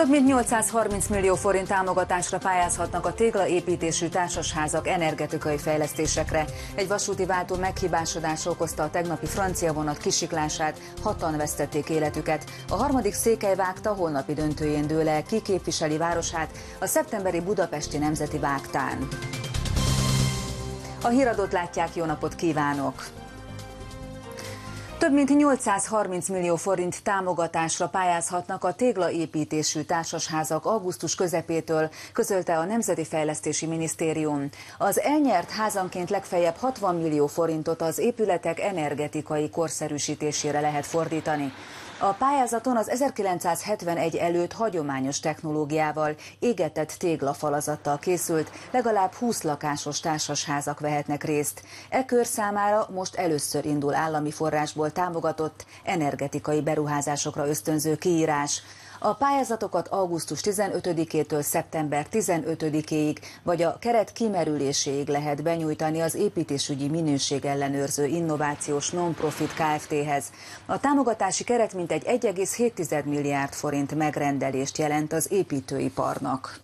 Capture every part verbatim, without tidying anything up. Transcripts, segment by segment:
Több mint nyolcszázharminc millió forint támogatásra pályázhatnak a téglaépítésű társasházak energetikai fejlesztésekre. Egy vasúti váltó meghibásodása okozta a tegnapi francia vonat kisiklását, hatan vesztették életüket. A harmadik székely vágta holnapi döntőjén dől el, ki képviseli városát a szeptemberi budapesti nemzeti vágtán. A híradót látják, jó napot kívánok! Több mint nyolcszázharminc millió forint támogatásra pályázhatnak a téglaépítésű társasházak augusztus közepétől, közölte a Nemzeti Fejlesztési Minisztérium. Az elnyert házanként legfeljebb hatvan millió forintot az épületek energetikai korszerűsítésére lehet fordítani. A pályázaton az ezerkilencszázhetvenegy előtt hagyományos technológiával, égetett téglafalazattal készült, legalább húsz lakásos társasházak vehetnek részt. E kör számára most először indul állami forrásból támogatott energetikai beruházásokra ösztönző kiírás. A pályázatokat augusztus tizenötödikétől szeptember tizenötödikéig, vagy a keret kimerüléséig lehet benyújtani az építésügyi minőségellenőrző innovációs non-profit Kft-hez. A támogatási keret mintegy egy egész hét milliárd forint megrendelést jelent az építőiparnak.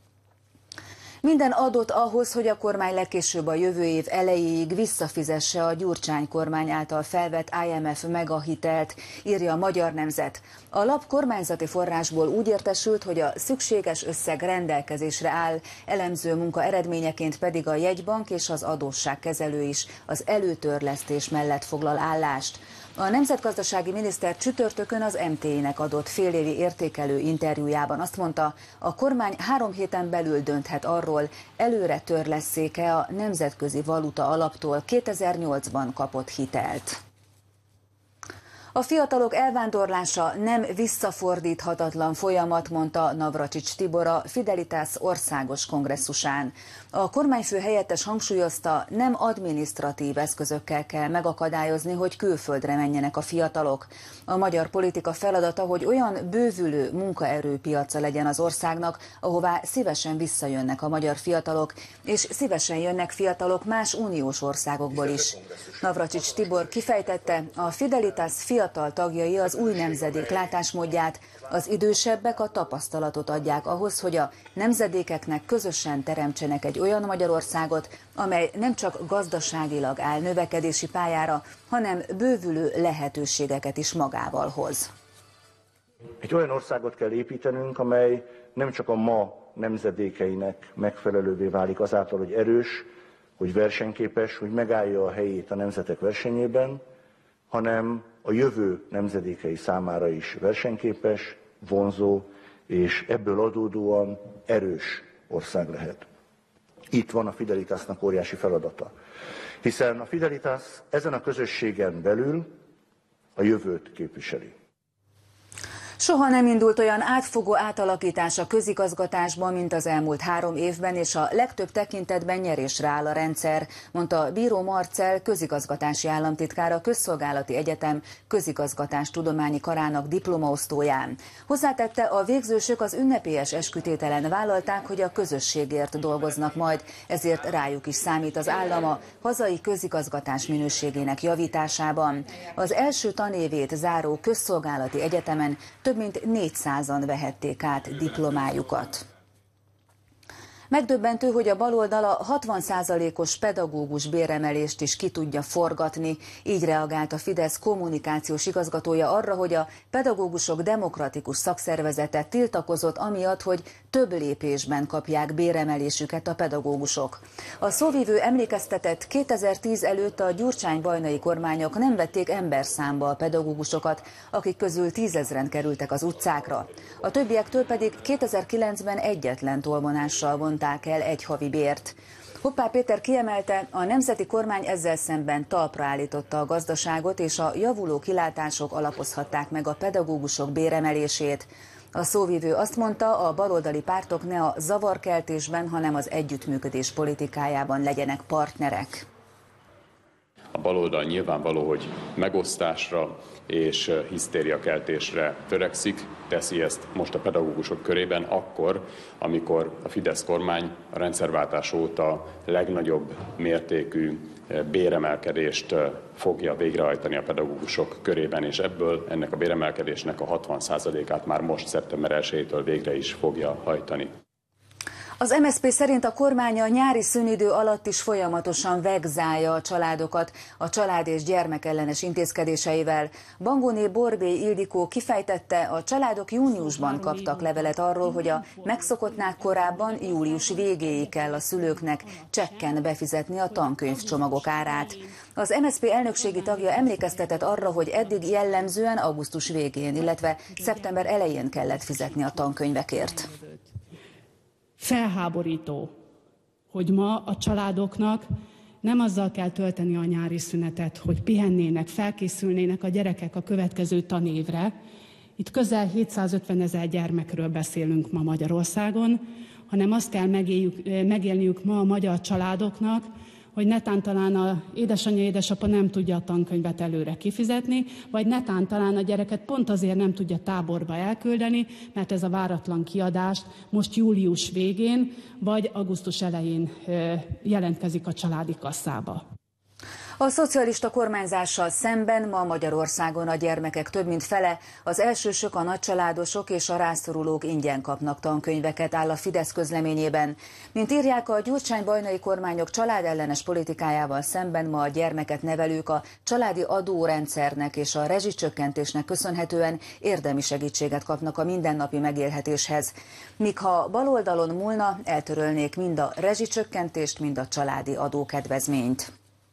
Minden adott ahhoz, hogy a kormány legkésőbb a jövő év elejéig visszafizesse a Gyurcsány kormány által felvett I M F megahitelt, írja a Magyar Nemzet. A lap kormányzati forrásból úgy értesült, hogy a szükséges összeg rendelkezésre áll, elemző munka eredményeként pedig a jegybank és az adósságkezelő is az előtörlesztés mellett foglal állást. A nemzetgazdasági miniszter csütörtökön az M T I-nek adott félévi értékelő interjújában azt mondta, a kormány három héten belül dönthet arról, előre törlesszék-e a Nemzetközi Valuta Alaptól kétezer-nyolcban kapott hitelt. A fiatalok elvándorlása nem visszafordíthatatlan folyamat, mondta Navracsics Tibor a Fidelitás országos kongresszusán. A kormányfő helyettes hangsúlyozta, nem adminisztratív eszközökkel kell megakadályozni, hogy külföldre menjenek a fiatalok. A magyar politika feladata, hogy olyan bővülő munkaerőpiaca legyen az országnak, ahová szívesen visszajönnek a magyar fiatalok, és szívesen jönnek fiatalok más uniós országokból is. Navracsics Tibor kifejtette, a Fidelitás fiatal tagjai az új nemzedék látásmódját, az idősebbek a tapasztalatot adják ahhoz, hogy a nemzedékeknek közösen teremtsenek egy olyan Magyarországot, amely nem csak gazdaságilag áll növekedési pályára, hanem bővülő lehetőségeket is magával hoz. Egy olyan országot kell építenünk, amely nem csak a ma nemzedékeinek megfelelővé válik azáltal, hogy erős, hogy versenyképes, hogy megállja a helyét a nemzetek versenyében, hanem a jövő nemzedékei számára is versenyképes, vonzó, és ebből adódóan erős ország lehet. Itt van a Fidelitásnak óriási feladata. Hiszen a Fidelitás ezen a közösségen belül a jövőt képviseli. Soha nem indult olyan átfogó átalakítás a közigazgatásban, mint az elmúlt három évben, és a legtöbb tekintetben nyerésre áll a rendszer, mondta Bíró Marcell közigazgatási államtitkár a Közszolgálati Egyetem közigazgatástudományi karának diplomaosztóján. Hozzátette, a végzősök az ünnepélyes eskütételen vállalták, hogy a közösségért dolgoznak majd, ezért rájuk is számít az állam a hazai közigazgatás minőségének javításában. Az első tanévét záró Közszolgálati Egyetemen több mint négyszázan vehették át diplomájukat. Megdöbbentő, hogy a baloldal a hatvan százalékos pedagógus béremelést is ki tudja forgatni. Így reagált a Fidesz kommunikációs igazgatója arra, hogy a pedagógusok demokratikus szakszervezete tiltakozott amiatt, hogy több lépésben kapják béremelésüket a pedagógusok. A szóvivő emlékeztetett, kétezer-tíz előtt a Gyurcsány-Bajnai kormányok nem vették emberszámba a pedagógusokat, akik közül tízezren kerültek az utcákra. A többiektől pedig kétezer-kilencben egyetlen tolvonással vonták el egy havi bért. Hoppá Péter kiemelte, a nemzeti kormány ezzel szemben talpra állította a gazdaságot, és a javuló kilátások alapozhatták meg a pedagógusok béremelését. A szóvivő azt mondta, a baloldali pártok ne a zavarkeltésben, hanem az együttműködés politikájában legyenek partnerek. A baloldal nyilvánvaló, hogy megosztásra és hisztériakeltésre törekszik, teszi ezt most a pedagógusok körében akkor, amikor a Fidesz kormány a rendszerváltás óta legnagyobb mértékű béremelkedést fogja végrehajtani a pedagógusok körében, és ebből ennek a béremelkedésnek a hatvan százalékát már most szeptember elsejétől végre is fogja hajtani. Az em es zé pé szerint a kormány a nyári szünidő alatt is folyamatosan vegzálja a családokat a család és gyermekellenes intézkedéseivel. Bangóné Borbély Ildikó kifejtette, a családok júniusban kaptak levelet arról, hogy a megszokottnál korábban július végéig kell a szülőknek csekken befizetni a tankönyvcsomagok árát. Az em es zé pé elnökségi tagja emlékeztetett arra, hogy eddig jellemzően augusztus végén, illetve szeptember elején kellett fizetni a tankönyvekért. Felháborító, hogy ma a családoknak nem azzal kell tölteni a nyári szünetet, hogy pihennének, felkészülnének a gyerekek a következő tanévre. Itt közel hétszázötven ezer gyermekről beszélünk ma Magyarországon, hanem azt kell megélniük ma a magyar családoknak, hogy netán talán a édesanyja, édesapa nem tudja a tankönyvet előre kifizetni, vagy netán talán a gyereket pont azért nem tudja táborba elküldeni, mert ez a váratlan kiadás most július végén, vagy augusztus elején jelentkezik a családi kasszába. A szocialista kormányzással szemben ma Magyarországon a gyermekek több mint fele, az elsősök, a nagycsaládosok és a rászorulók ingyen kapnak tankönyveket, áll a Fidesz közleményében. Mint írják, a Gyurcsány-Bajnai kormányok családellenes politikájával szemben ma a gyermeket nevelők a családi adórendszernek és a rezsicsökkentésnek köszönhetően érdemi segítséget kapnak a mindennapi megélhetéshez. Míg ha baloldalon múlna, eltörölnék mind a rezsicsökkentést, mind a családi adókedvezményt.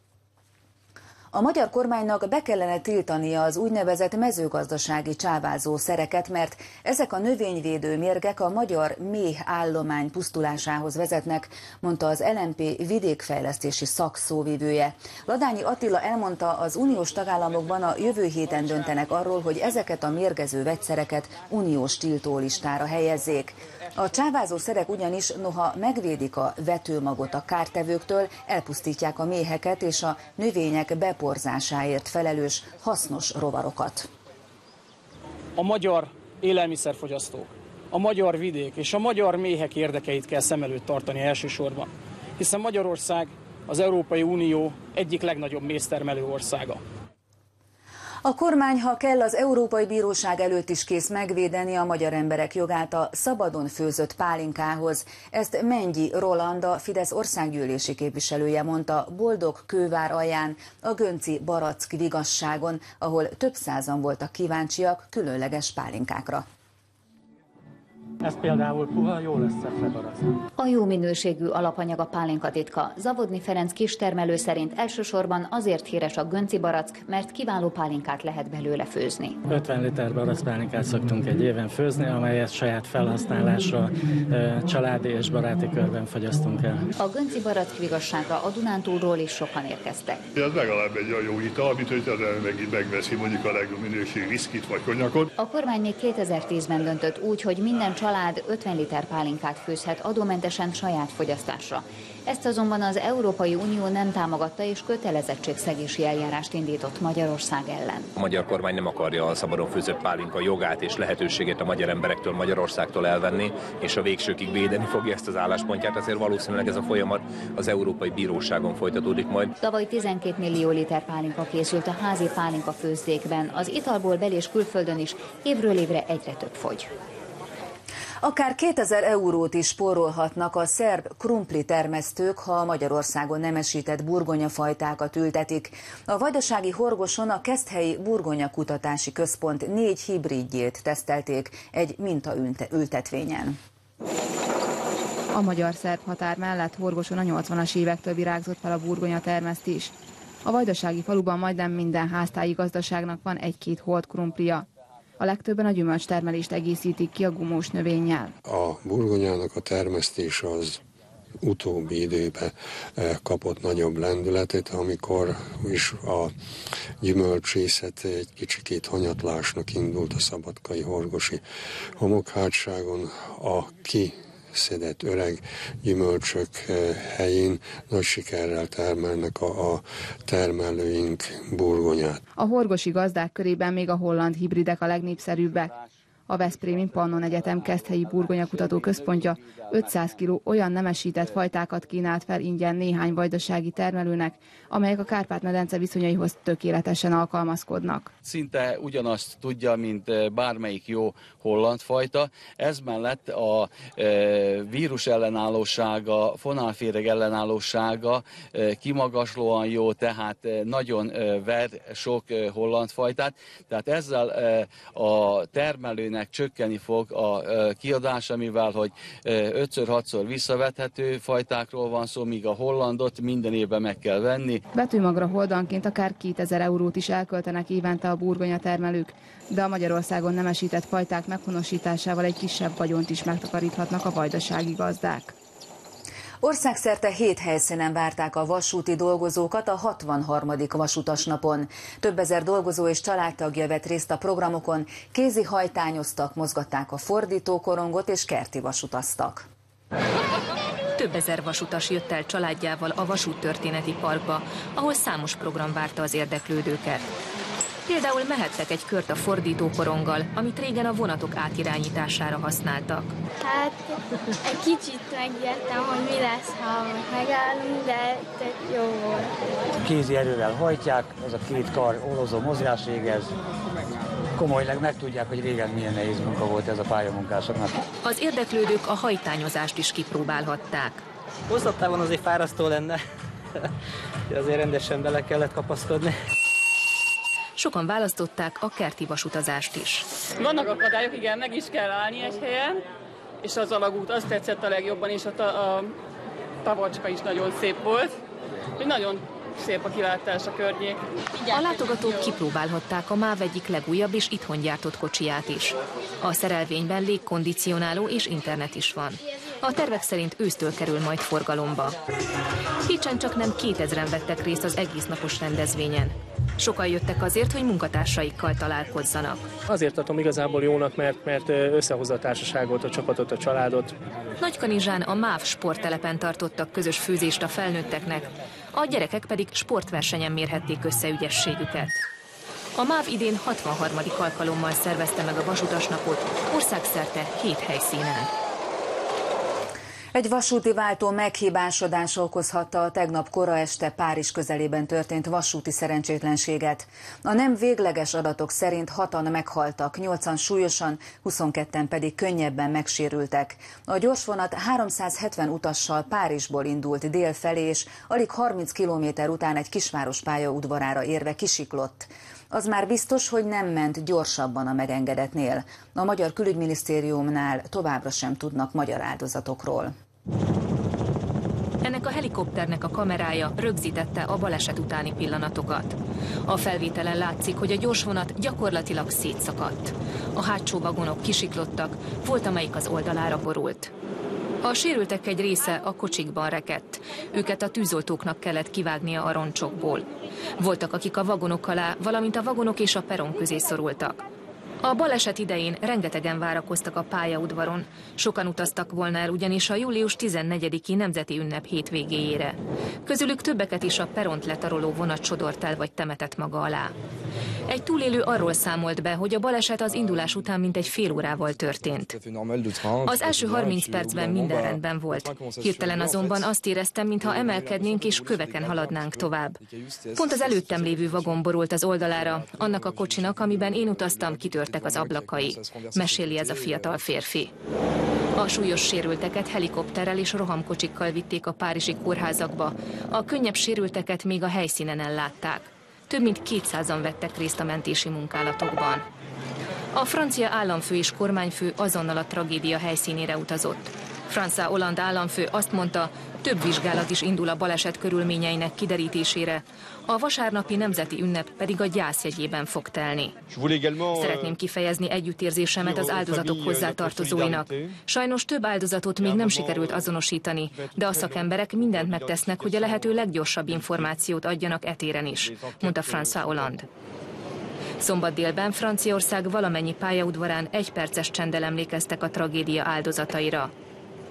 A magyar kormánynak be kellene tiltania az úgynevezett mezőgazdasági csávázó szereket, mert ezek a növényvédő mérgek a magyar méh állomány pusztulásához vezetnek, mondta az el em pé vidékfejlesztési szakszóvivője. Ladányi Attila elmondta, az uniós tagállamokban a jövő héten döntenek arról, hogy ezeket a mérgező vegyszereket uniós tiltólistára helyezzék. A csávázó szerek ugyanis, noha megvédik a vetőmagot a kártevőktől, elpusztítják a méheket és a növények beporzásáért felelős hasznos rovarokat. A magyar élelmiszerfogyasztók, a magyar vidék és a magyar méhek érdekeit kell szem előtt tartani elsősorban, hiszen Magyarország az Európai Unió egyik legnagyobb méztermelő országa. A kormány, ha kell, az Európai Bíróság előtt is kész megvédeni a magyar emberek jogát a szabadon főzött pálinkához. Ezt Mennyi Roland, a Fidesz országgyűlési képviselője mondta Boldog Kővár alján, a Gönci Barack Vigasságon, ahol több százan voltak kíváncsiak különleges pálinkákra. Ez például puha, jó lesz febarazni. A jó minőségű alapanyag a pálinka titka. Zavodni Ferenc kistermelő szerint elsősorban azért híres a Gönci barack, mert kiváló pálinkát lehet belőle főzni. ötven liter barack pálinkát szoktunk egy éven főzni, amelyet saját felhasználásra családi és baráti körben fogyasztunk el. A Gönci Barack Vigasságra a Dunántúlról is sokan érkeztek. Ez legalább egy olyan jó ital, amit hogy az megint megveszi mondjuk a legjobb minőségű viszkit vagy konyakot. A kormány még kétezer-tízben döntött úgy, hogy minden család ötven liter pálinkát főzhet adómentesen saját fogyasztásra. Ezt azonban az Európai Unió nem támogatta, és kötelezettségszegési eljárást indított Magyarország ellen. A magyar kormány nem akarja a szabadon főzött pálinka jogát és lehetőségét a magyar emberektől, Magyarországtól elvenni, és a végsőkig védeni fogja ezt az álláspontját, ezért valószínűleg ez a folyamat az Európai Bíróságon folytatódik majd. Tavaly tizenkét millió liter pálinka készült a házi pálinka főzdékben, az italból bel- és külföldön is évről évre egyre több fogy. Akár kétezer eurót is spórolhatnak a szerb krumpli termesztők, ha Magyarországon nemesített burgonyafajtákat ültetik. A vajdasági Horgoson a Keszthelyi Burgonya-kutatási központ négy hibridjét tesztelték egy mintaültetvényen. A magyar-szerb határ mellett Horgoson a nyolcvanas évektől virágzott fel a burgonyatermesztés. A vajdasági faluban majdnem minden háztáji gazdaságnak van egy-két holt krumplija. A legtöbben a gyümölcstermelést egészítik ki a gumós növényjel. A burgonyának a termesztés az utóbbi időben kapott nagyobb lendületet, amikor is a gyümölcsészet egy kicsikét hanyatlásnak indult a szabadkai horgosi homokhátságon. A ki szedett öreg gyümölcsök helyén nagy sikerrel termelnek a, a termelőink burgonyát. A horgosi gazdák körében még a holland hibridek a legnépszerűbbek. A Veszprémi Pannon Egyetem Keszthelyi Burgonyakutató Központja ötszáz kiló olyan nemesített fajtákat kínált fel ingyen néhány vajdasági termelőnek, amelyek a Kárpát-medence viszonyaihoz tökéletesen alkalmazkodnak. Szinte ugyanazt tudja, mint bármelyik jó holland fajta. Ez mellett a vírus ellenállósága, fonálféreg ellenállósága kimagaslóan jó, tehát nagyon ver sok holland fajtát. Tehát ezzel a termelőnek csökkenni fog a kiadása, mivel hogy ötször-hatszor visszavethető fajtákról van szó, míg a hollandot minden évben meg kell venni. Betűmagra holdanként akár kétezer eurót is elköltenek évente a burgonyatermelők, de a Magyarországon nemesített fajták meghonosításával egy kisebb vagyont is megtakaríthatnak a vajdasági gazdák. Országszerte hét helyszínen várták a vasúti dolgozókat a hatvanharmadik vasutasnapon. Több ezer dolgozó és családtagja vett részt a programokon, kézi hajtányoztak, mozgatták a fordítókorongot és kerti vasutaztak. Több ezer vasutas jött el családjával a Vasúttörténeti Parkba, ahol számos program várta az érdeklődőket. Például mehettek egy kört a fordítókoronggal, amit régen a vonatok átirányítására használtak. Hát egy kicsit megijedtem, hogy mi lesz, ha megállunk, de tök jó volt. Kézi erővel hajtják, az a két kar orrozó mozgás végez. Komolylag megtudják, hogy régen milyen nehéz munka volt ez a pályamunkásoknak. Az érdeklődők a hajtányozást is kipróbálhatták. Hosszabb távon azért fárasztó lenne, azért rendesen bele kellett kapaszkodni. Sokan választották a kerti vasutazást is. Vannak akadályok, igen, meg is kell állni egy helyen, és az alagút azt tetszett a legjobban, és a, ta, a tavacska is nagyon szép volt. Nagyon szép a kilátás a környék. A látogatók kipróbálhatták a MÁV egyik legújabb és itthon gyártott kocsiját is. A szerelvényben légkondicionáló és internet is van. A tervek szerint ősztől kerül majd forgalomba. Pécsen csak nem kétezren vettek részt az egész napos rendezvényen. Sokan jöttek azért, hogy munkatársaikkal találkozzanak. Azért tartom igazából jónak, mert, mert összehozza a társaságot, a csapatot, a családot. Nagykanizsán a MÁV sporttelepen tartottak közös főzést a felnőtteknek, a gyerekek pedig sportversenyen mérhették össze ügyességüket. A MÁV idén hatvanharmadik alkalommal szervezte meg a vasutasnapot, országszerte hét helyszínen. Egy vasúti váltó meghibásodása okozhatta a tegnap kora este Párizs közelében történt vasúti szerencsétlenséget. A nem végleges adatok szerint hatan meghaltak, nyolcan súlyosan, huszonketten pedig könnyebben megsérültek. A gyorsvonat háromszázhetven utassal Párizsból indult dél felé, és alig harminc kilométer után egy kisváros pályaudvarára érve kisiklott. Az már biztos, hogy nem ment gyorsabban a megengedetnél. A Magyar Külügyminisztériumnál továbbra sem tudnak magyar áldozatokról. Ennek a helikopternek a kamerája rögzítette a baleset utáni pillanatokat. A felvételen látszik, hogy a gyorsvonat gyakorlatilag szétszakadt. A hátsó vagonok kisiklottak, volt amelyik az oldalára borult. A sérültek egy része a kocsikban rekedt. Őket a tűzoltóknak kellett kivágnia a roncsokból. Voltak, akik a vagonok alá, valamint a vagonok és a peron közé szorultak. A baleset idején rengetegen várakoztak a pályaudvaron. Sokan utaztak volna el ugyanis a július tizennegyediki nemzeti ünnep hétvégéjére. Közülük többeket is a peront letaroló vonat sodort el vagy temetett maga alá. Egy túlélő arról számolt be, hogy a baleset az indulás után mintegy fél órával történt. Az első harminc percben minden rendben volt. Hirtelen azonban azt éreztem, mintha emelkednénk és köveken haladnánk tovább. Pont az előttem lévő vagon borult az oldalára, annak a kocsinak, amiben én utaztam, kitörtek az ablakai. Meséli ez a fiatal férfi. A súlyos sérülteket helikopterrel és rohamkocsikkal vitték a párizsi kórházakba. A könnyebb sérülteket még a helyszínen ellátták. Több mint kétszázan vettek részt a mentési munkálatokban. A francia államfő és kormányfő azonnal a tragédia helyszínére utazott. François Hollande államfő azt mondta, több vizsgálat is indul a baleset körülményeinek kiderítésére. A vasárnapi nemzeti ünnep pedig a gyász jegyében fog telni. Szeretném kifejezni együttérzésemet az áldozatok hozzátartozóinak. Sajnos több áldozatot még nem sikerült azonosítani, de a szakemberek mindent megtesznek, hogy a lehető leggyorsabb információt adjanak e téren is, mondta François Hollande. Szombat délben Franciaország valamennyi pályaudvarán egyperces csenddel emlékeztek a tragédia áldozataira.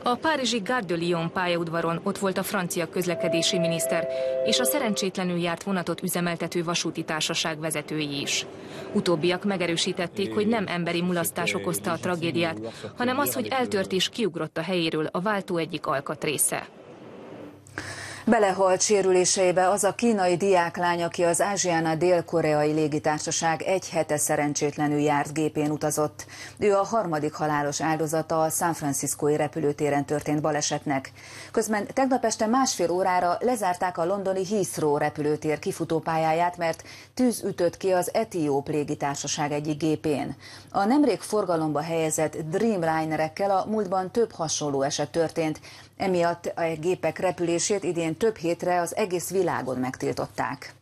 A párizsi Gare de Lyon pályaudvaron ott volt a francia közlekedési miniszter és a szerencsétlenül járt vonatot üzemeltető vasúti társaság vezetői is. Utóbbiak megerősítették, hogy nem emberi mulasztás okozta a tragédiát, hanem az, hogy eltört és kiugrott a helyéről a váltó egyik alkatrésze. Belehalt sérüléseibe az a kínai diáklány, aki az Asiana dél-koreai légitársaság egy hete szerencsétlenül járt gépén utazott. Ő a harmadik halálos áldozata a San Franciscói repülőtéren történt balesetnek. Közben tegnap este másfél órára lezárták a londoni Heathrow repülőtér kifutópályáját, mert tűz ütött ki az etióp légitársaság egyik gépén. A nemrég forgalomba helyezett Dreamlinerekkel a múltban több hasonló eset történt, emiatt a gépek repülését idén több hétre az egész világon megtiltották.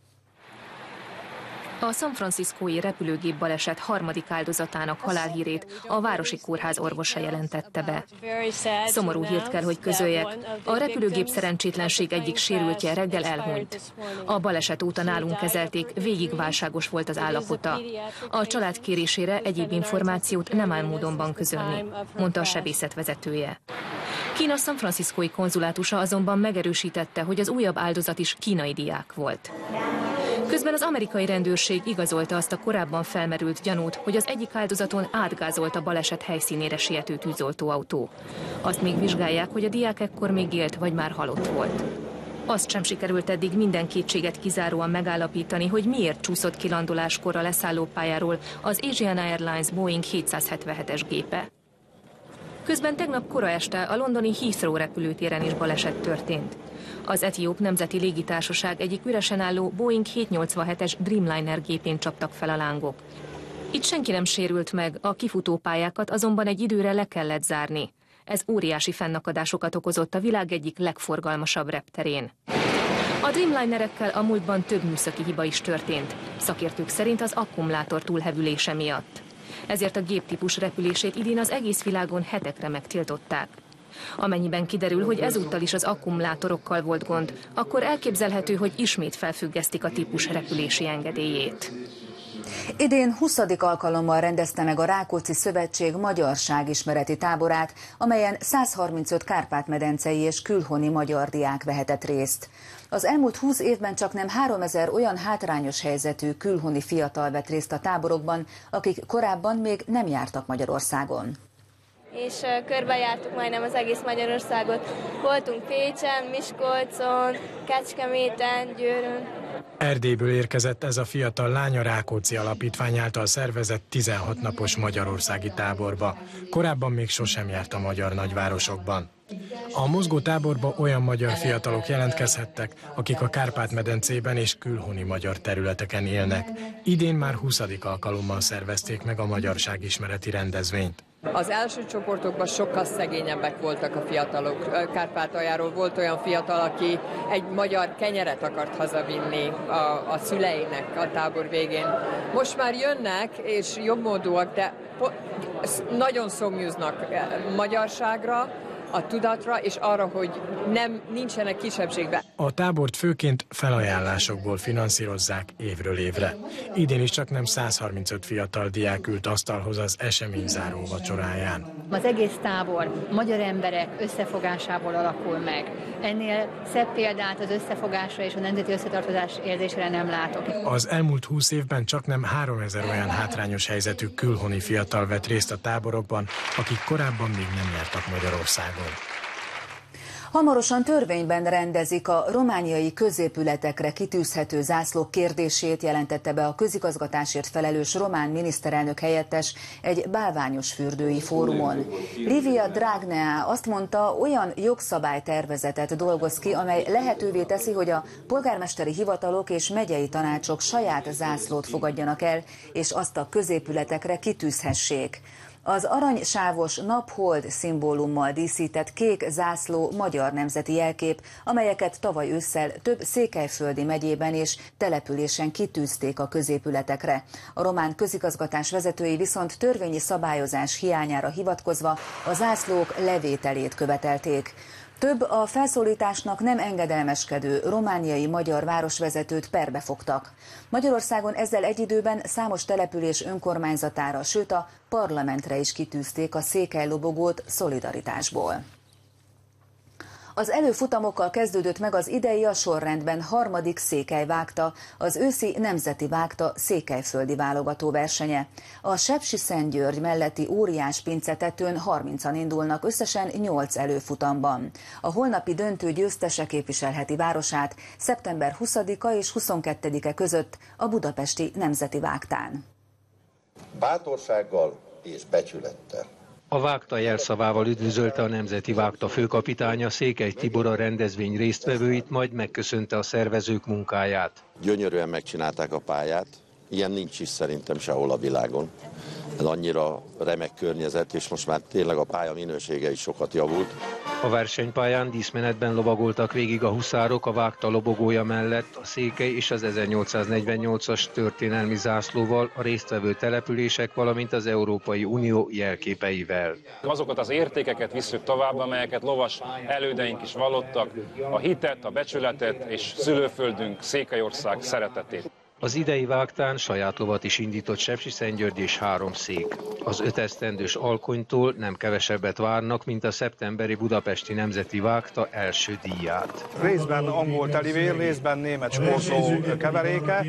A San Franciscói repülőgép baleset harmadik áldozatának halálhírét a városi kórház orvosa jelentette be. Szomorú hírt kell, hogy közöljek. A repülőgép szerencsétlenség egyik sérültje reggel elhunyt. A baleset óta nálunk kezelték, végig válságos volt az állapota. A család kérésére egyéb információt nem áll módonban közölni, mondta a sebészet vezetője. Kína San Franciscói konzulátusa azonban megerősítette, hogy az újabb áldozat is kínai diák volt. Közben az amerikai rendőrség igazolta azt a korábban felmerült gyanút, hogy az egyik áldozaton átgázolt a baleset helyszínére siető tűzoltóautó. Azt még vizsgálják, hogy a diák ekkor még élt, vagy már halott volt. Azt sem sikerült eddig minden kétséget kizáróan megállapítani, hogy miért csúszott kilandoláskor a leszállópályáról az Asiana Airlines Boeing hétszázhetvenhetes gépe. Közben tegnap kora este a londoni Heathrow repülőtéren is baleset történt. Az etióp nemzeti légitársaság egyik üresen álló Boeing hétszáznyolcvanhetes Dreamliner gépén csaptak fel a lángok. Itt senki nem sérült meg, a kifutópályákat azonban egy időre le kellett zárni. Ez óriási fennakadásokat okozott a világ egyik legforgalmasabb repterén. A Dreamlinerekkel a múltban több műszaki hiba is történt, szakértők szerint az akkumulátor túlhevülése miatt. Ezért a géptípus repülését idén az egész világon hetekre megtiltották. Amennyiben kiderül, hogy ezúttal is az akkumulátorokkal volt gond, akkor elképzelhető, hogy ismét felfüggesztik a típus repülési engedélyét. Idén huszadik alkalommal rendezte meg a Rákóczi Szövetség magyarságismereti táborát, amelyen száz harmincöt kárpát-medencei és külhoni magyar diák vehetett részt. Az elmúlt húsz évben csaknem háromezer olyan hátrányos helyzetű külhoni fiatal vett részt a táborokban, akik korábban még nem jártak Magyarországon. És körbejártuk majdnem az egész Magyarországot. Voltunk Pécsen, Miskolcon, Kecskeméten, Győrön. Erdélyből érkezett ez a fiatal lány a Rákóczi Alapítvány által szervezett tizenhat napos magyarországi táborba. Korábban még sosem járt a magyar nagyvárosokban. A mozgó táborba olyan magyar fiatalok jelentkezhettek, akik a Kárpát-medencében és külhoni magyar területeken élnek. Idén már huszadik alkalommal szervezték meg a magyarságismereti rendezvényt. Az első csoportokban sokkal szegényebbek voltak a fiatalok. Kárpátaljáról volt olyan fiatal, aki egy magyar kenyeret akart hazavinni a, a szüleinek a tábor végén. Most már jönnek, és jobbmódúak, de nagyon szomjúznak magyarságra, a tudatra, és arra, hogy nem, nincsenek kisebbségben. A tábort főként felajánlásokból finanszírozzák évről évre. Idén is csak nem száz harmincöt fiatal diák ült asztalhoz az esemény záró vacsoráján. Az egész tábor magyar emberek összefogásából alakul meg. Ennél szebb példát az összefogásra és a nemzeti összetartozás érzésére nem látok. Az elmúlt húsz évben csak nem háromezer olyan hátrányos helyzetű külhoni fiatal vett részt a táborokban, akik korábban még nem jártak Magyarországon. Hamarosan törvényben rendezik a romániai középületekre kitűzhető zászlók kérdését, jelentette be a közigazgatásért felelős román miniszterelnök helyettes egy bálványos fürdői fórumon. Livia Dragnea azt mondta, olyan jogszabálytervezetet dolgoz ki, amely lehetővé teszi, hogy a polgármesteri hivatalok és megyei tanácsok saját zászlót fogadjanak el, és azt a középületekre kitűzhessék. Az aranysávos naphold szimbólummal díszített kék zászló magyar nemzeti jelkép, amelyeket tavaly ősszel több székelyföldi megyében és településen kitűzték a középületekre. A román közigazgatás vezetői viszont törvényi szabályozás hiányára hivatkozva a zászlók levételét követelték. Több a felszólításnak nem engedelmeskedő romániai magyar városvezetőt perbe fogtak. Magyarországon ezzel egy időben számos település önkormányzatára, sőt a parlamentre is kitűzték a székelylobogót szolidaritásból. Az előfutamokkal kezdődött meg az idei a sorrendben harmadik Székely-Vágta, az őszi Nemzeti Vágta székelyföldi válogató versenye. A Sepsiszentgyörgy melletti óriás pincetetőn harmincan indulnak összesen nyolc előfutamban. A holnapi döntő győztese képviselheti városát szeptember huszadika és huszonkettedike között a budapesti Nemzeti Vágtán. Bátorsággal és becsülettel. A Vágta jelszavával üdvözölte a Nemzeti Vágta főkapitánya Székely Tibor a rendezvény résztvevőit, majd megköszönte a szervezők munkáját. Gyönyörűen megcsinálták a pályát, ilyen nincs is szerintem sehol a világon. Ez annyira remek környezet, és most már tényleg a pálya minősége is sokat javult. A versenypályán díszmenetben lovagoltak végig a huszárok a Vágta lobogója mellett, a Székely és az ezernyolcszáznegyvennyolcas történelmi zászlóval, a résztvevő települések, valamint az Európai Unió jelképeivel. Azokat az értékeket visszük tovább, amelyeket lovas elődeink is vallottak, a hitet, a becsületet és szülőföldünk Székelyország szeretetét. Az idei Vágtán saját lovat is indított Sepsiszentgyörgy és három szék. Az öt esztendős alkonytól nem kevesebbet várnak, mint a szeptemberi budapesti Nemzeti Vágta első díját. Részben angol telivér, részben német sportló keveréke.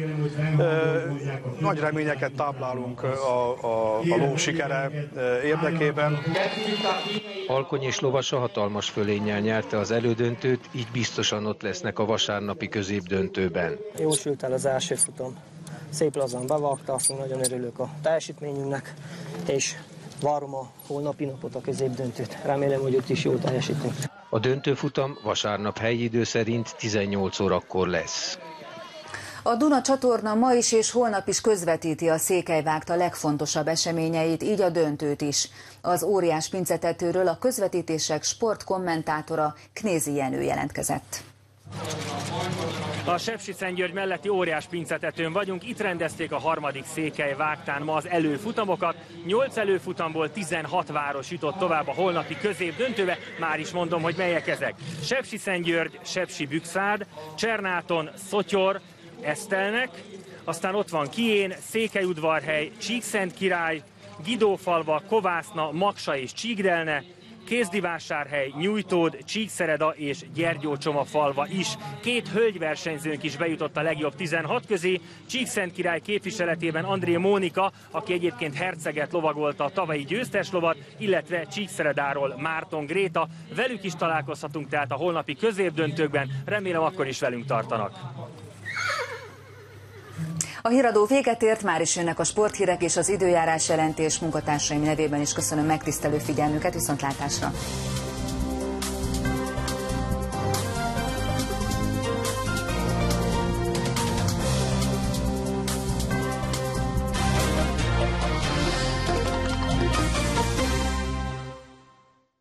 Nagy reményeket táplálunk a, a, a ló sikere érdekében. Alkony és lovasa hatalmas fölénnyel nyerte az elődöntőt, így biztosan ott lesznek a vasárnapi középdöntőben. Jól sült el az első futam. Szép lazán bevágta, azt nagyon örülök a teljesítményünknek, és várom a holnapi napot, a középdöntőt. Remélem, hogy ott is jól teljesítünk. A döntőfutam vasárnap helyi idő szerint tizennyolc órakor lesz. A Duna csatorna ma is és holnap is közvetíti a Székely-Vágta legfontosabb eseményeit, így a döntőt is. Az óriás pincetetőről a közvetítések sportkommentátora Knézi Jenő jelentkezett. A Sepsiszentgyörgy melletti óriás pincetetőn vagyunk, itt rendezték a harmadik Székely-Vágtán ma az előfutamokat. nyolc előfutamból tizenhat város jutott tovább a holnapi középdöntőbe, már is mondom, hogy melyek ezek. Sepsiszentgyörgy, Sepsi-Bükszád, Csernáton, Szotyor, Esztelnek, aztán ott van Kién, Székelyudvarhely, Csíkszentkirály, Gidófalva, Kovászna, Maksa és Csíkdelne, Kézdivásárhely, Nyújtód, Csíkszereda és Gyergyócsoma falva is. Két hölgyversenyzőnk is bejutott a legjobb tizenhat közé. Csíkszentkirály képviseletében André Mónika, aki egyébként herceget lovagolta a tavalyi győztes lovat, illetve Csíkszeredáról Márton Gréta. Velük is találkozhatunk tehát a holnapi középdöntőkben, remélem akkor is velünk tartanak. A híradó véget ért, már is jönnek a sporthírek és az időjárás jelentés. Munkatársaim nevében is köszönöm megtisztelő figyelmüket, viszontlátásra!